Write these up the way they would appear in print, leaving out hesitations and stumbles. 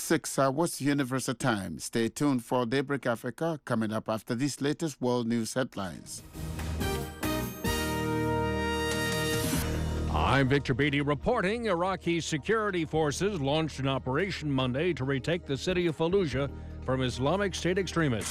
6 hours Universal Time. Stay tuned for Daybreak Africa coming up after these latest world news headlines. I'm Victor Beatty reporting. Iraqi security forces launched an operation Monday to retake the city of Fallujah from Islamic State extremists.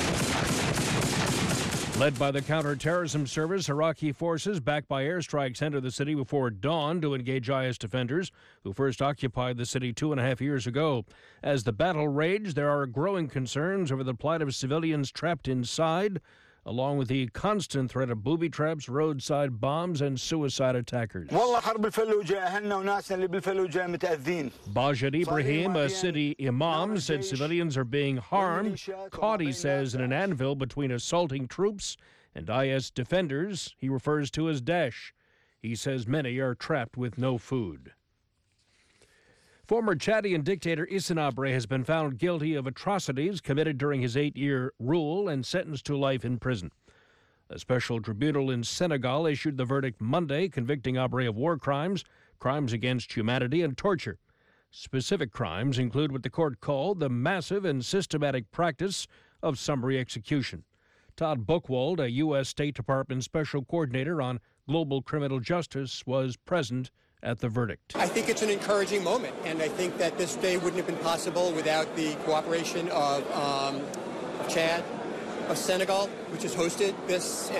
Led by the Counterterrorism Service, Iraqi forces, backed by airstrikes, entered the city before dawn to engage IS defenders, who first occupied the city 2.5 years ago. As the battle raged, there are growing concerns over the plight of civilians trapped inside, along with the constant threat of booby traps, roadside bombs, and suicide attackers. Bajad Ibrahim, a city imam, said civilians are being harmed, caught, he says, in an anvil between assaulting troops and IS defenders he refers to as Daesh. He says many are trapped with no food. Former Chadian dictator Hissène Habré has been found guilty of atrocities committed during his 8-year rule and sentenced to life in prison. A special tribunal in Senegal issued the verdict Monday, convicting Habré of war crimes, crimes against humanity, and torture. Specific crimes include what the court called the massive and systematic practice of summary execution. Todd Buchwald, a U.S. State Department Special Coordinator on Global Criminal Justice, was present at the verdict. I think it's an encouraging moment, and I think that this day wouldn't have been possible without the cooperation of Chad, of Senegal, which has hosted this.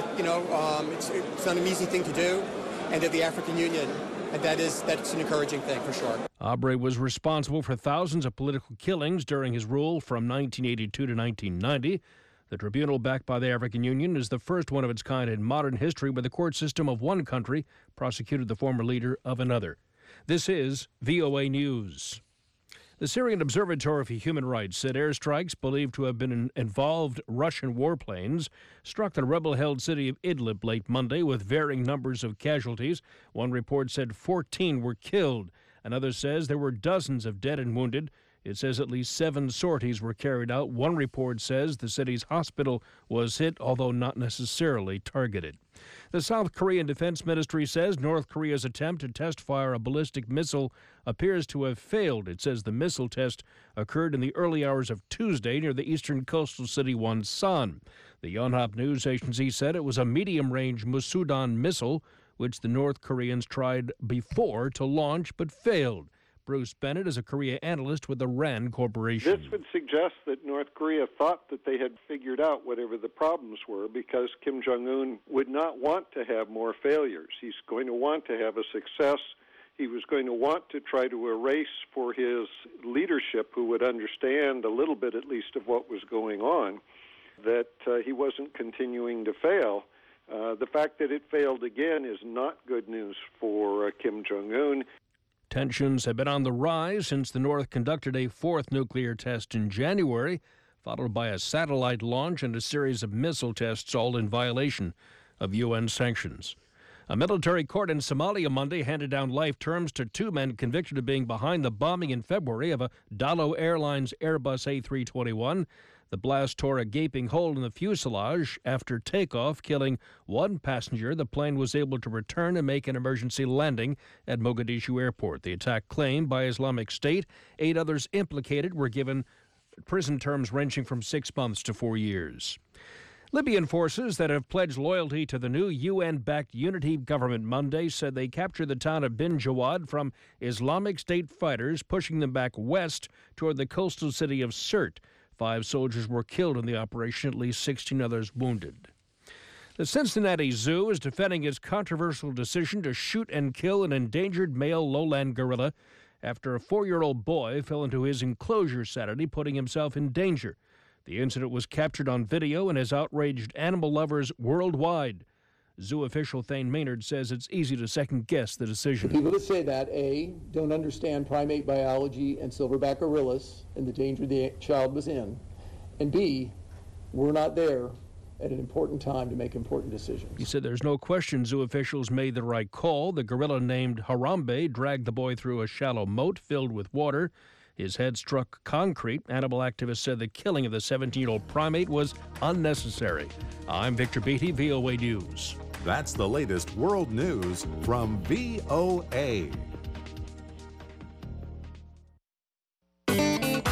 It's not an easy thing to do, and of the African Union, and that's an encouraging thing for sure. Habré was responsible for thousands of political killings during his rule from 1982 to 1990. The tribunal, backed by the African Union, is the first one of its kind in modern history where the court system of one country prosecuted the former leader of another. This is VOA News. The Syrian Observatory for Human Rights said airstrikes believed to have been involved Russian warplanes struck the rebel-held city of Idlib late Monday with varying numbers of casualties. One report said 14 were killed. Another says there were dozens of dead and wounded. It says at least 7 sorties were carried out. One report says the city's hospital was hit, although not necessarily targeted. The South Korean Defense Ministry says North Korea's attempt to test-fire a ballistic missile appears to have failed. It says the missile test occurred in the early hours of Tuesday near the eastern coastal city Wonsan. The Yonhap news agency said it was a medium-range Musudan missile, which the North Koreans tried before to launch but failed. Bruce Bennett is a Korea analyst with the RAND Corporation. This would suggest that North Korea thought that they had figured out whatever the problems were, because Kim Jong-un would not want to have more failures. He's going to want to have a success. He was going to want to try to erase for his leadership, who would understand a little bit at least of what was going on, that he wasn't continuing to fail. The fact that it failed again is not good news for Kim Jong-un. Tensions have been on the rise since the North conducted a 4th nuclear test in January, followed by a satellite launch and a series of missile tests, all in violation of UN sanctions. A military court in Somalia Monday handed down life terms to 2 men convicted of being behind the bombing in February of a Dalo Airlines Airbus A321. The blast tore a gaping hole in the fuselage after takeoff, killing 1 passenger. The plane was able to return and make an emergency landing at Mogadishu Airport. The attack claimed by Islamic State. 8 others implicated were given prison terms ranging from 6 months to 4 years. Libyan forces that have pledged loyalty to the new UN-backed unity government Monday said they captured the town of Bin Jawad from Islamic State fighters, pushing them back west toward the coastal city of Sirte. 5 soldiers were killed in the operation, at least 16 others wounded. The Cincinnati Zoo is defending its controversial decision to shoot and kill an endangered male lowland gorilla after a 4-year-old boy fell into his enclosure Saturday, putting himself in danger. The incident was captured on video and has outraged animal lovers worldwide. Zoo official Thane Maynard says it's easy to second-guess the decision. People that say that, A, don't understand primate biology and silverback gorillas and the danger the child was in, and B, we're not there at an important time to make important decisions. He said there's no question zoo officials made the right call. The gorilla named Harambe dragged the boy through a shallow moat filled with water. His head struck concrete. Animal activists said the killing of the 17-year-old primate was unnecessary. I'm Victor Beatty, VOA News. That's the latest world news from VOA.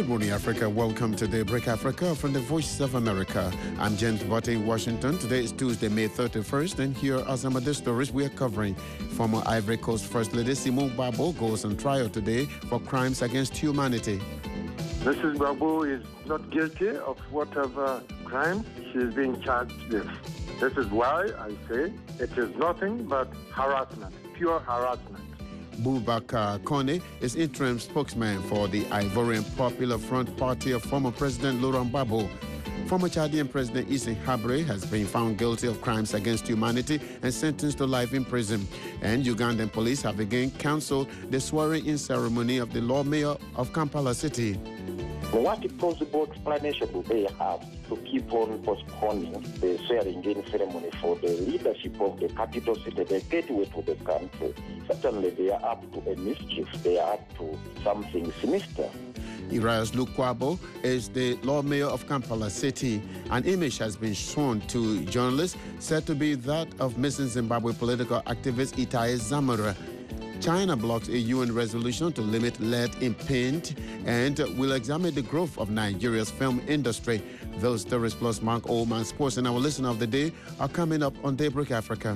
Good morning, Africa. Welcome to Daybreak Africa from the Voice of America. I'm James Botte in Washington. Today is Tuesday, May 31st, and here are some of the stories we are covering. Former Ivory Coast First Lady Simone Gbagbo goes on trial today for crimes against humanity. Mrs. Gbagbo is not guilty of whatever crime she is being charged with. This is why I say it is nothing but harassment, pure harassment. Boubacar Koné is interim spokesman for the Ivorian Popular Front Party of former President Laurent Gbagbo. Former Chadian President Issa Habre has been found guilty of crimes against humanity and sentenced to life in prison. And Ugandan police have again cancelled the swearing-in ceremony of the Lord Mayor of Kampala City. What possible explanation do they have to keep on postponing the swearing-in ceremony for the leadership of the capital city, the gateway to the country? Certainly they are up to a mischief. They are up to something sinister. Erias Lukwago is the Lord Mayor of Kampala City. An image has been shown to journalists said to be that of missing Zimbabwe political activist Itai Zamora. China blocks a UN resolution to limit lead in paint and will examine the growth of Nigeria's film industry. Those stories plus Mark Oldman Sports and our listener of the day are coming up on Daybreak Africa.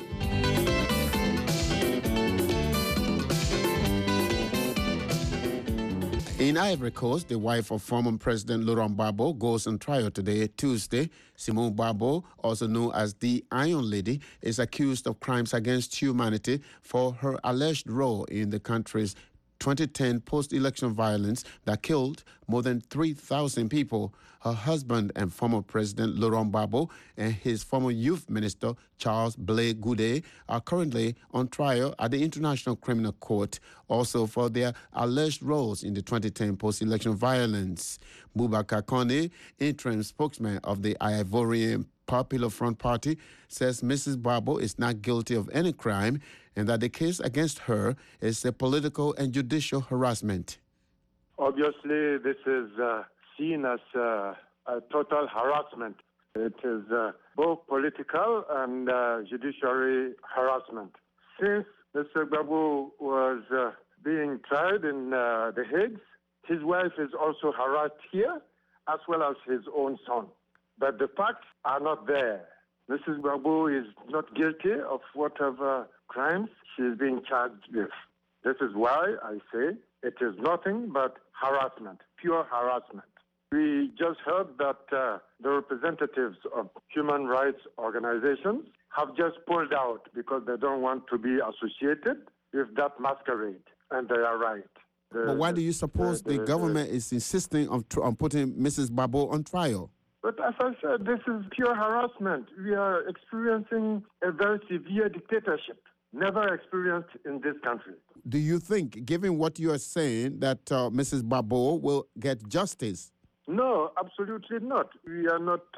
In Ivory Coast, the wife of former President Laurent Gbagbo goes on trial today, Tuesday. Simone Gbagbo, also known as the Iron Lady, is accused of crimes against humanity for her alleged role in the country's 2010 post-election violence that killed more than 3,000 people. Her husband and former President Laurent Gbagbo and his former youth minister Charles Blé Goudé are currently on trial at the International Criminal Court, also for their alleged roles in the 2010 post-election violence. Boubacar Koné, interim spokesman of the Ivorian Popular Front Party, says Mrs. Gbagbo is not guilty of any crime and that the case against her is a political and judicial harassment. Obviously, this is seen as a total harassment. It is both political and judiciary harassment. Since Mr. Gbagbo was being tried in The Hague, his wife is also harassed here, as well as his own son. But the facts are not there. Mrs. Gbagbo is not guilty of whatever crimes she is being charged with. This is why I say it is nothing but harassment, pure harassment. We just heard that the representatives of human rights organizations have just pulled out because they don't want to be associated with that masquerade, and they are right. But why do you suppose the government is insisting on putting Mrs. Gbagbo on trial? But as I said, this is pure harassment. We are experiencing a very severe dictatorship, never experienced in this country. Do you think, given what you are saying, that Mrs. Gbagbo will get justice? No, absolutely not. We are not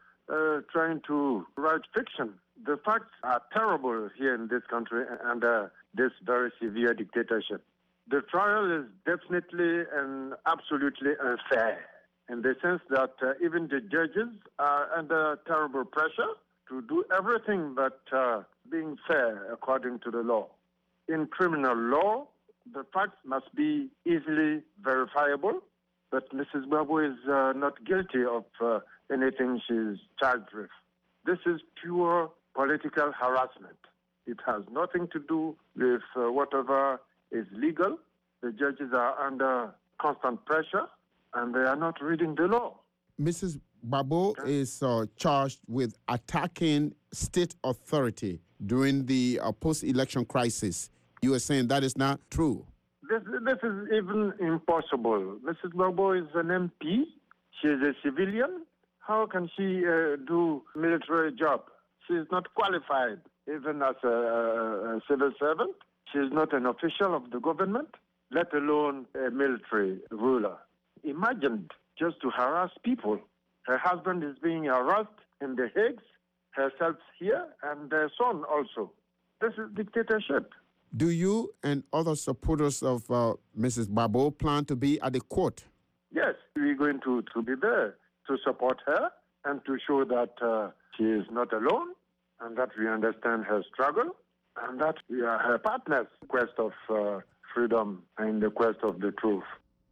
trying to write fiction. The facts are terrible here in this country under this very severe dictatorship. The trial is definitely and absolutely unfair, in the sense that even the judges are under terrible pressure to do everything but being fair according to the law. In criminal law, the facts must be easily verifiable, but Mrs. Gbagbo is not guilty of anything she's charged with. This is pure political harassment. It has nothing to do with whatever is legal. The judges are under constant pressure, and they are not reading the law. Mrs. Gbagbo is charged with attacking state authority during the post-election crisis. You are saying that is not true? This is even impossible. Mrs. Gbagbo is an MP. She is a civilian. How can she do military job? She is not qualified even as a civil servant. She is not an official of the government, let alone a military ruler. Imagine just to harass people. Her husband is being harassed in The Hague, herself here, and their son also. This is dictatorship. Do you and other supporters of Mrs. Gbagbo plan to be at the court? Yes, we're going to be there to support her and to show that she is not alone and that we understand her struggle and that we are her partners in the quest of freedom and in the quest of the truth.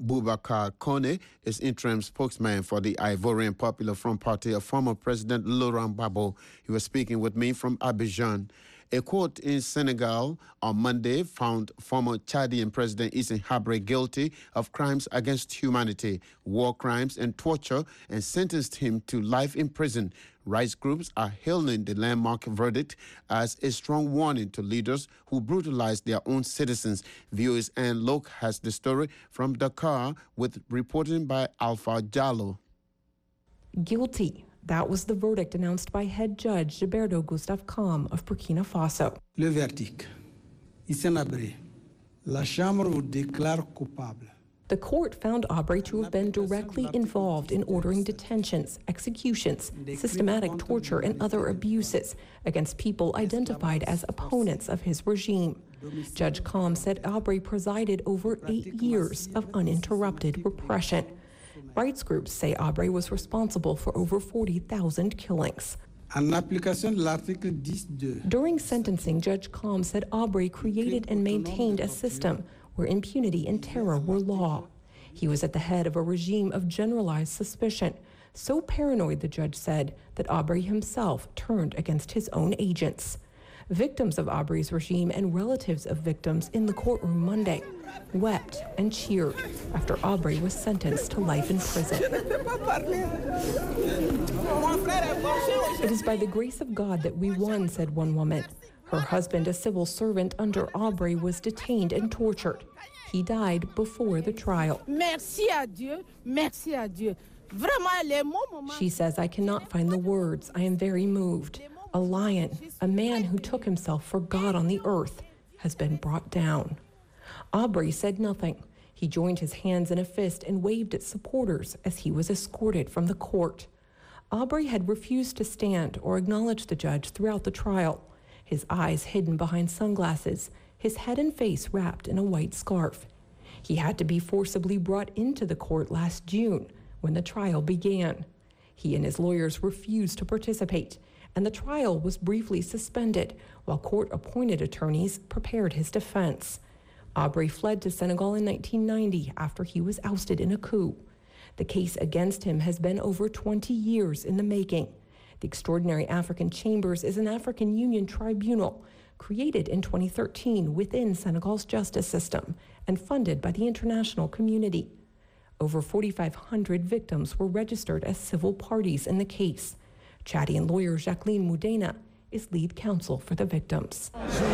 Boubacar Kone is interim spokesman for the Ivorian Popular Front Party of former President Laurent Gbagbo. He was speaking with me from Abidjan. A court in Senegal on Monday found former Chadian President Hissène Habré guilty of crimes against humanity, war crimes and torture, and sentenced him to life in prison. Rights groups are hailing the landmark verdict as a strong warning to leaders who brutalize their own citizens. Viewers and Lok has the story from Dakar with reporting by Alpha Jallo. Guilty. That was the verdict announced by head judge Gilberto Gustave Kam of Burkina Faso. Le verdict. Hissène Habré. La Chambre vous déclare coupable. The court found Habré to have been directly involved in ordering detentions, executions, systematic torture, and other abuses against people identified as opponents of his regime. Judge Kam said Habré presided over 8 years of uninterrupted repression. Rights groups say Habré was responsible for over 40,000 killings. During sentencing, Judge Kam said Habré created and maintained a system where impunity and terror were law. He was at the head of a regime of generalized suspicion, so paranoid, the judge said, that Habré himself turned against his own agents. Victims of Habré's regime and relatives of victims in the courtroom Monday wept and cheered after Habré was sentenced to life in prison. It is by the grace of God that we won, said one woman. Her husband, a civil servant under Habré, was detained and tortured. He died before the trial. Merci à Dieu, merci à Dieu. Vraiment, les mots. She says, I cannot find the words. I am very moved. A lion, a man who took himself for God on the earth, has been brought down. Habré said nothing. He joined his hands in a fist and waved at supporters as he was escorted from the court. Habré had refused to stand or acknowledge the judge throughout the trial, his eyes hidden behind sunglasses, his head and face wrapped in a white scarf. He had to be forcibly brought into the court last June when the trial began. He and his lawyers refused to participate, and the trial was briefly suspended while court-appointed attorneys prepared his defense. Habré fled to Senegal in 1990 after he was ousted in a coup. The case against him has been over 20 years in the making. The Extraordinary African Chambers is an African Union tribunal created in 2013 within Senegal's justice system and funded by the international community. Over 4,500 victims were registered as civil parties in the case. Chadian lawyer Jacqueline Moudena is lead counsel for the victims.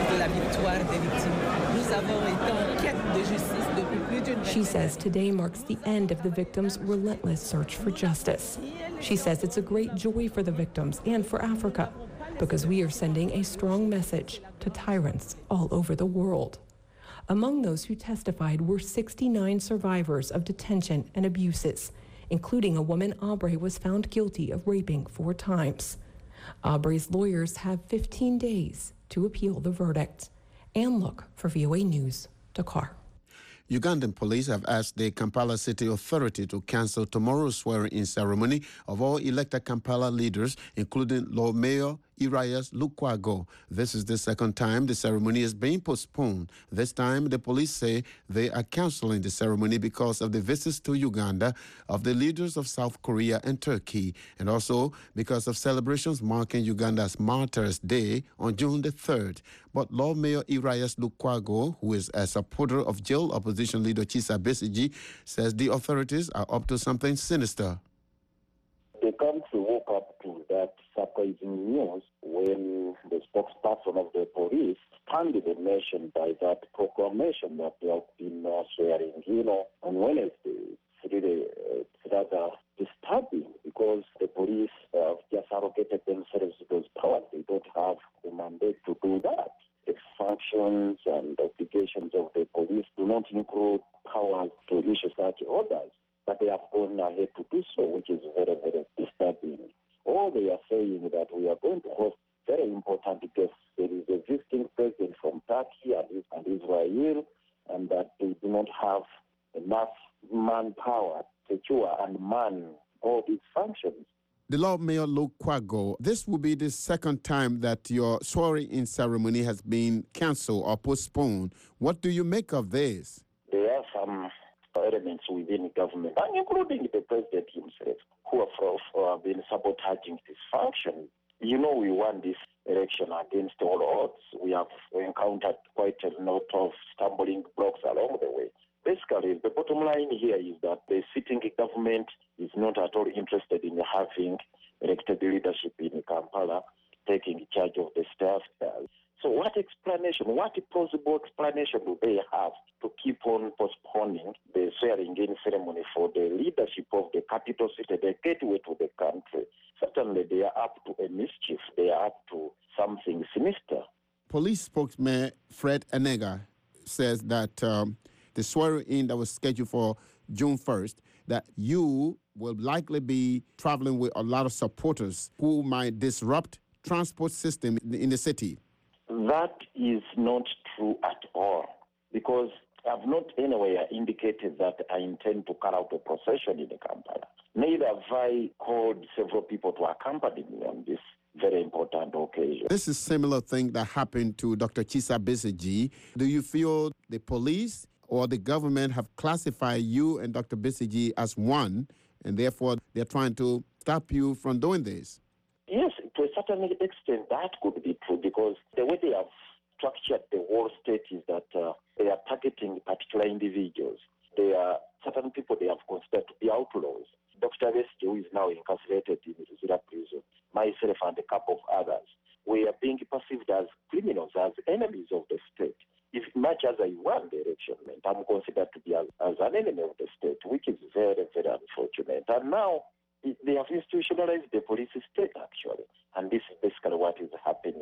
She says today marks the end of the victims' relentless search for justice. She says it's a great joy for the victims and for Africa because we are sending a strong message to tyrants all over the world. Among those who testified were 69 survivors of detention and abuses, including a woman Habré was found guilty of raping 4 times. Habré's lawyers have 15 days to appeal the verdict. Ann Look for VOA News, Dakar. Ugandan police have asked the Kampala City Authority to cancel tomorrow's swearing-in ceremony of all elected Kampala leaders, including Lord Mayor Erias Lukwago. This is the second time the ceremony is being postponed. This time, the police say they are canceling the ceremony because of the visits to Uganda of the leaders of South Korea and Turkey, and also because of celebrations marking Uganda's Martyrs' Day on June the 3rd. But Lord Mayor Erias Lukwago, who is a supporter of jailed opposition leader Kizza Besigye, says the authorities are up to something sinister. The country woke up to that surprising news when the spokesperson of the police expanded the nation by that proclamation that they have been swearing, on Wednesday. It's really rather disturbing because the police have just arrogated themselves those powers. They don't have the mandate to do that. The functions and obligations of the police do not include powers to issue such orders. But they have gone ahead to do so, which is very, very disturbing. All they are saying that we are going to host very important guests. There is a visiting president from Turkey and Israel, and that they do not have enough manpower to secure and man all these functions. The Lord Mayor Lukwago, this will be the second time that your swearing-in ceremony has been cancelled or postponed. What do you make of this? There are some elements within government, and including the president himself, who have been sabotaging this function. We won this election against all odds. We have encountered quite a lot of stumbling blocks along the way. Basically, the bottom line here is that the sitting government is not at all interested in having elected leadership in Kampala taking charge of the staff. So what plausible explanation do they have to keep on postponing the swearing-in ceremony for the leadership of the capital city, the gateway to the country? Certainly they are up to a mischief. They are up to something sinister. Police spokesman Fred Enega says that the swearing-in that was scheduled for June 1st, that you will likely be traveling with a lot of supporters who might disrupt transport system in the city. That is not true at all, because I've not anywhere indicated that I intend to cut out a procession in Kampala. Neither have I called several people to accompany me on this very important occasion. This is a similar thing that happened to Dr. Kizza Besigye. Do you feel the police or the government have classified you and Dr. Besigye as one, and therefore they're trying to stop you from doing this? Yes, to a certain extent that could be true, because the way they have structured the whole state is that they are targeting particular individuals. There are certain people they have considered to be outlaws. Dr. Besigye, who is now incarcerated in Ruzira prison, myself and a couple of others, we are being perceived as criminals, as enemies of the state. If much as I won the election, I'm considered to be as an enemy of the state, which is very, very unfortunate. And now they have institutionalized the police state, actually. And this is basically what is happening.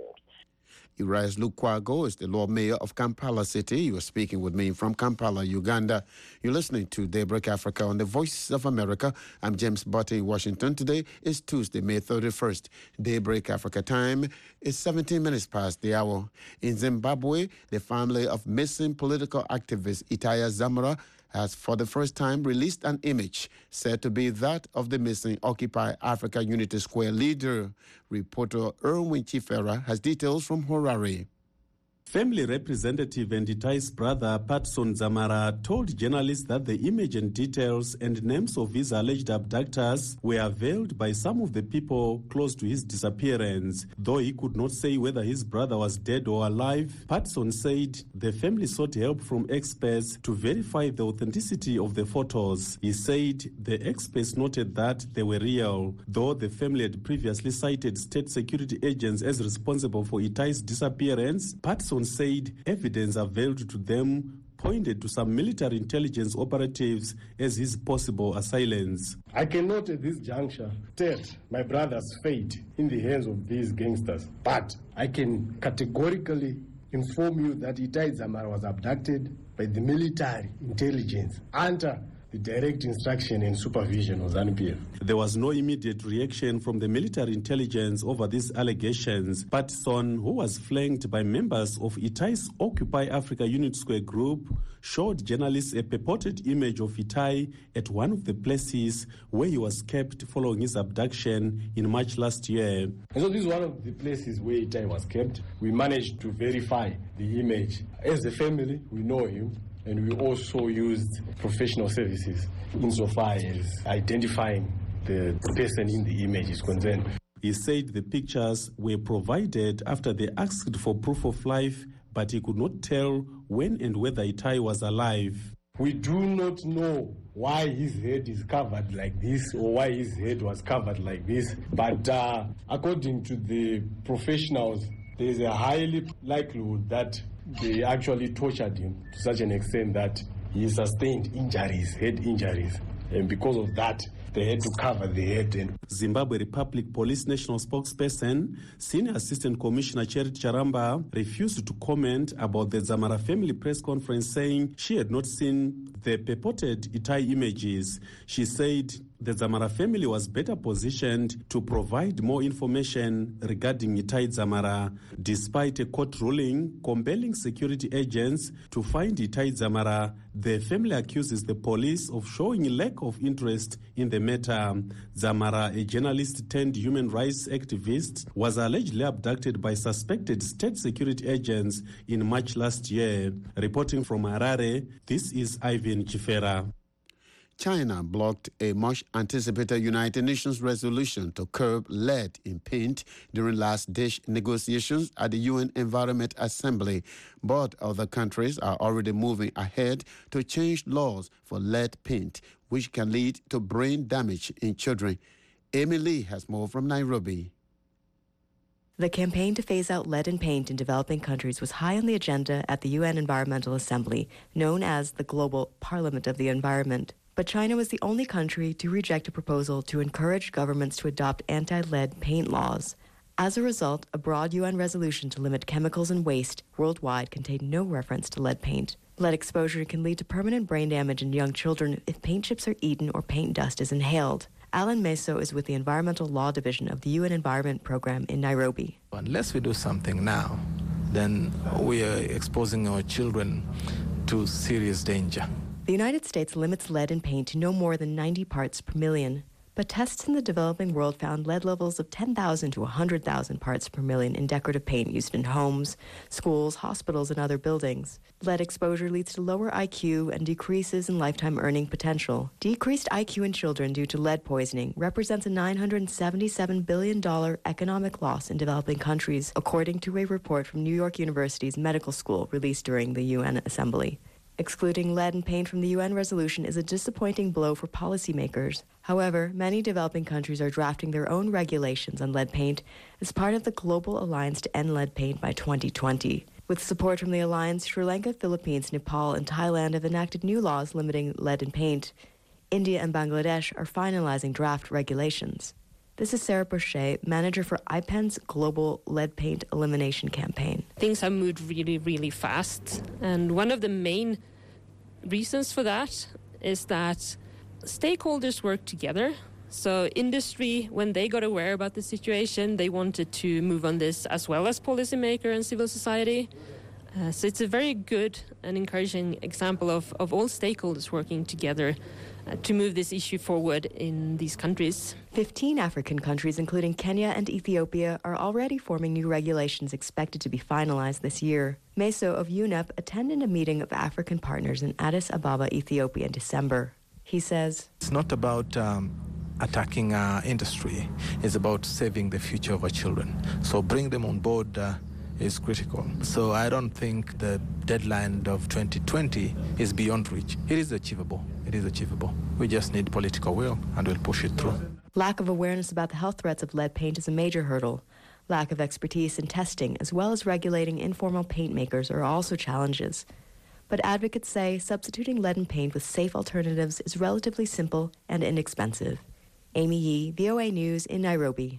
Elias Lukwago is the Lord Mayor of Kampala City. You are speaking with me from Kampala, Uganda. You're listening to Daybreak Africa on the Voice of America. I'm James Butte in Washington. Today is Tuesday, May 31st. Daybreak Africa time is 17 minutes past the hour. In Zimbabwe, the family of missing political activist Itai Dzamara has for the first time released an image said to be that of the missing Occupy Africa Unity Square leader. Reporter Erwin Chifera has details from Harare. Family representative and Itai's brother, Patson Dzamara, told journalists that the image and details and names of his alleged abductors were veiled by some of the people close to his disappearance. Though he could not say whether his brother was dead or alive, Patson said the family sought help from experts to verify the authenticity of the photos. He said the experts noted that they were real, though the family had previously cited state security agents as responsible for Itai's disappearance. Patson said evidence availed to them pointed to some military intelligence operatives as his possible assailants. I cannot at this juncture state my brother's fate in the hands of these gangsters, but I can categorically inform you that Itai Dzamara was abducted by the military intelligence under the direct instruction and supervision of ZANU-PF. There was no immediate reaction from the military intelligence over these allegations. Patson, who was flanked by members of Itai's Occupy Africa Unity Square group, showed journalists a purported image of Itai at one of the places where he was kept following his abduction in March last year. And so this is one of the places where Itai was kept. We managed to verify the image. As a family, we know him. And we also used professional services insofar as identifying the person in the image is concerned. He said the pictures were provided after they asked for proof of life, but he could not tell when and whether Itai was alive. We do not know why his head is covered like this or why his head was covered like this, but according to the professionals, there is a highly likelihood that they actually tortured him to such an extent that he sustained injuries, head injuries. And because of that, they had to cover the head. Zimbabwe Republic Police National Spokesperson, Senior Assistant Commissioner Charity Charamba, refused to comment about the Dzamara family press conference, saying she had not seen the purported Itai images. She said the Dzamara family was better positioned to provide more information regarding Itai Dzamara, despite a court ruling compelling security agents to find Itai Dzamara. The family accuses the police of showing a lack of interest in the matter. Dzamara, a journalist turned human rights activist, was allegedly abducted by suspected state security agents in March last year. Reporting from Harare, this is Ivan Chifera. China blocked a much-anticipated United Nations resolution to curb lead in paint during last-ditch negotiations at the UN Environment Assembly. But other countries are already moving ahead to change laws for lead paint, which can lead to brain damage in children. Amy Lee has more from Nairobi. The campaign to phase out lead in paint in developing countries was high on the agenda at the UN Environmental Assembly, known as the Global Parliament of the Environment. But China was the only country to reject a proposal to encourage governments to adopt anti-lead paint laws. As a result, a broad UN resolution to limit chemicals and waste worldwide contained no reference to lead paint. Lead exposure can lead to permanent brain damage in young children if paint chips are eaten or paint dust is inhaled. Alan Meso is with the Environmental Law Division of the UN Environment Program in Nairobi. Unless we do something now, then we are exposing our children to serious danger. The United States limits lead in paint to no more than 90 parts per million, but tests in the developing world found lead levels of 10,000 to 100,000 parts per million in decorative paint used in homes, schools, hospitals, and other buildings. Lead exposure leads to lower IQ and decreases in lifetime earning potential. Decreased IQ in children due to lead poisoning represents a $977 billion economic loss in developing countries, according to a report from New York University's medical school released during the UN Assembly. Excluding lead and paint from the UN resolution is a disappointing blow for policymakers. However, many developing countries are drafting their own regulations on lead paint as part of the Global Alliance to End Lead Paint by 2020. With support from the alliance, Sri Lanka, Philippines, Nepal, and Thailand have enacted new laws limiting lead in paint. India and Bangladesh are finalizing draft regulations. This is Sarah Brochet, manager for IPEN's Global Lead Paint Elimination Campaign. Things have moved really, really fast. And one of the main reasons for that is that stakeholders work together. So industry, when they got aware about the situation, they wanted to move on this as well as policymaker and civil society. So it's a very good and encouraging example of all stakeholders working together to move this issue forward in these countries. 15 African countries, including Kenya and Ethiopia, are already forming new regulations expected to be finalized this year. Meso of UNEP attended a meeting of African partners in Addis Ababa, Ethiopia in December. He says, it's not about attacking our industry. It's about saving the future of our children. So bring them on board is critical. So I don't think the deadline of 2020 is beyond reach. It is achievable. It is achievable. We just need political will, and we'll push it through. Lack of awareness about the health threats of lead paint is a major hurdle. Lack of expertise in testing, as well as regulating informal paint makers, are also challenges. But advocates say substituting lead in paint with safe alternatives is relatively simple and inexpensive. Amy Yee, VOA News in Nairobi.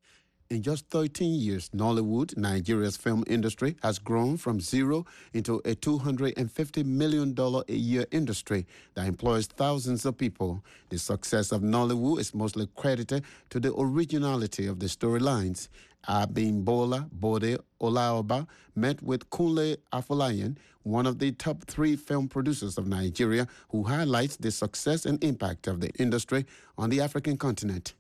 In just 13 years, Nollywood, Nigeria's film industry, has grown from zero into a $250 million a year industry that employs thousands of people. The success of Nollywood is mostly credited to the originality of the storylines. Abimbola Bode Olaoba met with Kunle Afolayan, one of the top 3 film producers of Nigeria, who highlights the success and impact of the industry on the African continent.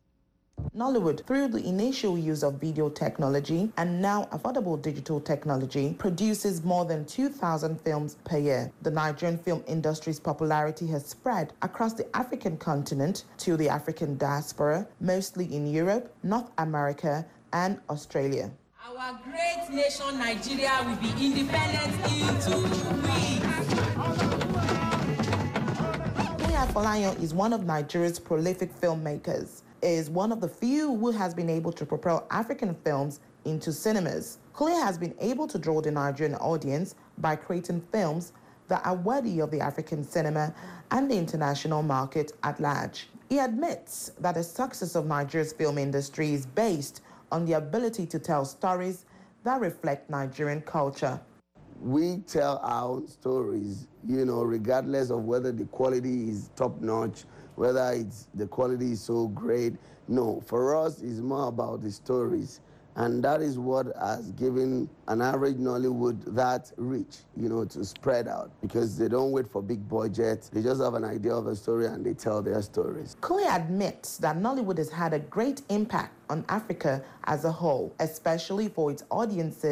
Nollywood, through the initial use of video technology and now affordable digital technology, produces more than 2,000 films per year. The Nigerian film industry's popularity has spread across the African continent to the African diaspora, mostly in Europe, North America, and Australia. Our great nation, Nigeria, will be independent in 2 weeks. Kunle Afolayan is one of Nigeria's prolific filmmakers. Is one of the few who has been able to propel African films into cinemas. Kunle has been able to draw the Nigerian audience by creating films that are worthy of the African cinema and the international market at large. He admits that the success of Nigeria's film industry is based on the ability to tell stories that reflect Nigerian culture. We tell our stories, regardless of whether the quality is top-notch, whether the quality is so great. No, for us, it's more about the stories. And that is what has given an average Nollywood that reach, to spread out. Because they don't wait for big budgets. They just have an idea of a story and they tell their stories. Kunle admits that Nollywood has had a great impact on Africa as a whole, especially for its audiences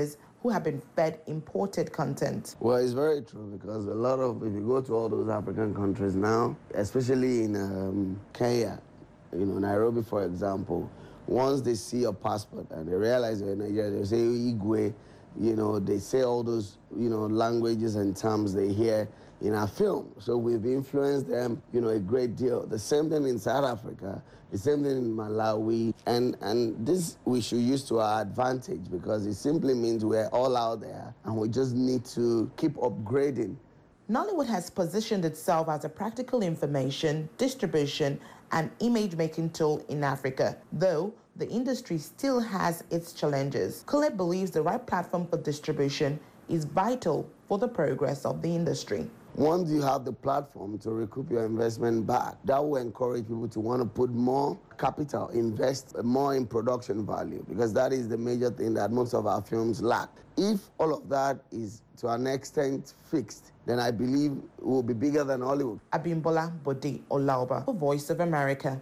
who have been fed imported content. Well, it's very true because a lot of, if you go to all those African countries now, especially in Kenya, Nairobi, for example, once they see your passport and they realize you're in Nigeria, they say Igwe, they say all those, languages and terms they hear in our film. So we've influenced them, a great deal. The same thing in South Africa, the same thing in Malawi, and this we should use to our advantage because it simply means we're all out there and we just need to keep upgrading. Nollywood has positioned itself as a practical information, distribution, and image-making tool in Africa, though the industry still has its challenges. Kule believes the right platform for distribution is vital for the progress of the industry. Once you have the platform to recoup your investment back, that will encourage people to want to put more capital, invest more in production value, because that is the major thing that most of our films lack. If all of that is to an extent fixed, then I believe it will be bigger than Hollywood. Abimbola Bode Olaoba, Voice of America.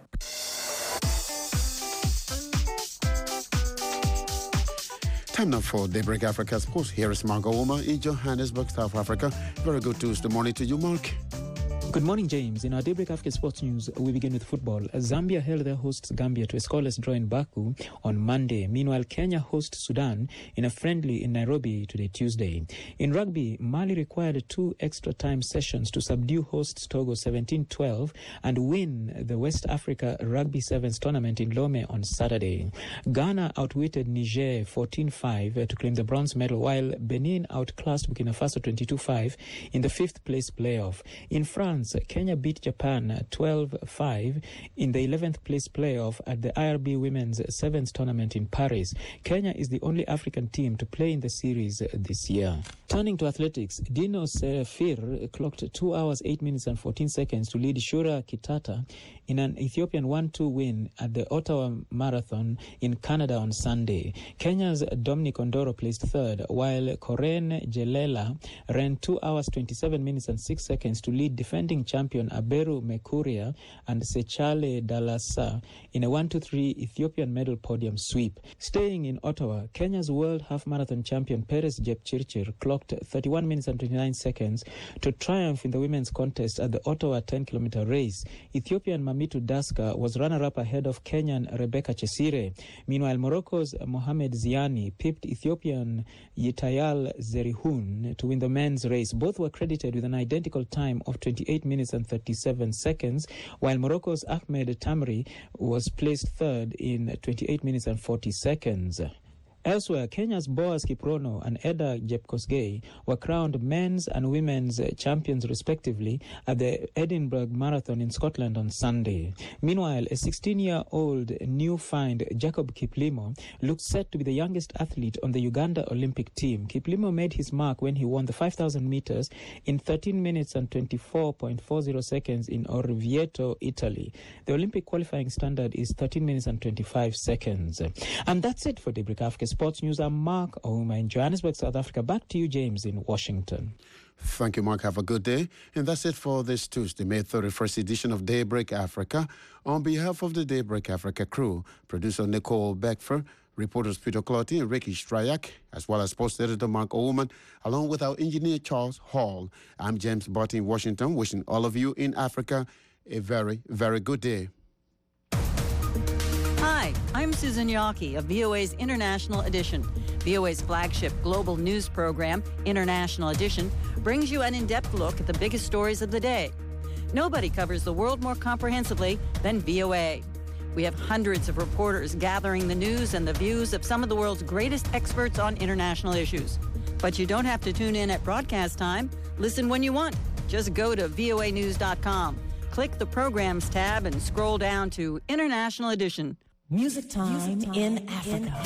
Time now for Daybreak Africa Sports. Here is Mark Ouma in Johannesburg, South Africa. Very good Tuesday morning to you, Mark. Good morning, James. In our Daybreak Africa Sports News, we begin with football. Zambia held their hosts Gambia to a scoreless draw in Baku on Monday. Meanwhile, Kenya hosts Sudan in a friendly in Nairobi today, Tuesday. In rugby, Mali required 2 extra time sessions to subdue hosts Togo 17-12 and win the West Africa Rugby Sevens tournament in Lome on Saturday. Ghana outwitted Niger 14-5 to claim the bronze medal, while Benin outclassed Burkina Faso 22-5 in the 5th place playoff. In France, Kenya beat Japan 12-5 in the 11th place playoff at the IRB Women's Sevens tournament in Paris. Kenya is the only African team to play in the series this year. Turning to athletics, Dino Serefir clocked 2 hours, 8 minutes and 14 seconds to lead Shura Kitata in an Ethiopian 1-2 win at the Ottawa Marathon in Canada on Sunday. Kenya's Dominic Ondoro placed third, while Koren Jelela ran 2 hours, 27 minutes and 6 seconds to lead defending champion Aberu Mekuria and Sechale Dalasa in a 1-2-3 Ethiopian medal podium sweep. Staying in Ottawa, Kenya's world half marathon champion Peres Jepchirchir clocked 31 minutes and 29 seconds to triumph in the women's contest at the Ottawa 10-kilometer race. Ethiopian Mamitu Daska was runner-up ahead of Kenyan Rebecca Chesire. Meanwhile, Morocco's Mohamed Ziani pipped Ethiopian Yitayal Zerihun to win the men's race. Both were credited with an identical time of 28 minutes and 37 seconds, while Morocco's Ahmed Tamri was placed third in 28 minutes and 40 seconds. Elsewhere, Kenya's Boaz Kiprono and Eda Jepkosgei were crowned men's and women's champions respectively at the Edinburgh Marathon in Scotland on Sunday. Meanwhile, a 16-year-old new find, Jacob Kiplimo, looked set to be the youngest athlete on the Uganda Olympic team. Kiplimo made his mark when he won the 5,000 meters in 13 minutes and 24.40 seconds in Orvieto, Italy. The Olympic qualifying standard is 13 minutes and 25 seconds. And that's it for Daybreak Africa Sports News. I'm Mark Ouma in Johannesburg, South Africa. Back to you, James, in Washington. Thank you, Mark. Have a good day. And that's it for this Tuesday, May 31st edition of Daybreak Africa. On behalf of the Daybreak Africa crew, producer Nicole Beckfer, reporters Peter Clotty and Ricky Strayak, as well as sports editor Mark Oman, along with our engineer Charles Hall. I'm James Barty in Washington, wishing all of you in Africa a very, very good day. Hi, I'm Susan Yockey of VOA's International Edition. VOA's flagship global news program, International Edition, brings you an in-depth look at the biggest stories of the day. Nobody covers the world more comprehensively than VOA. We have hundreds of reporters gathering the news and the views of some of the world's greatest experts on international issues. But you don't have to tune in at broadcast time. Listen when you want. Just go to voanews.com. Click the Programs tab and scroll down to International Edition. Music time in Africa.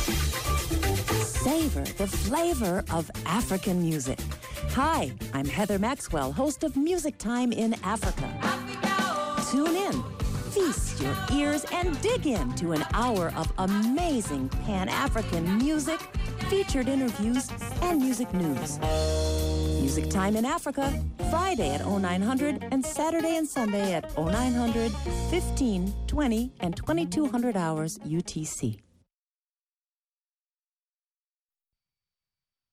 Savor the flavor of African music. Hi, I'm Heather Maxwell, host of Music Time in Africa. Tune in, feast your ears, and dig into an hour of amazing Pan-African music, featured interviews, and music news. Music Time in Africa, Friday at 0900 and Saturday and Sunday at 0900, 15, 20, and 2200 hours UTC.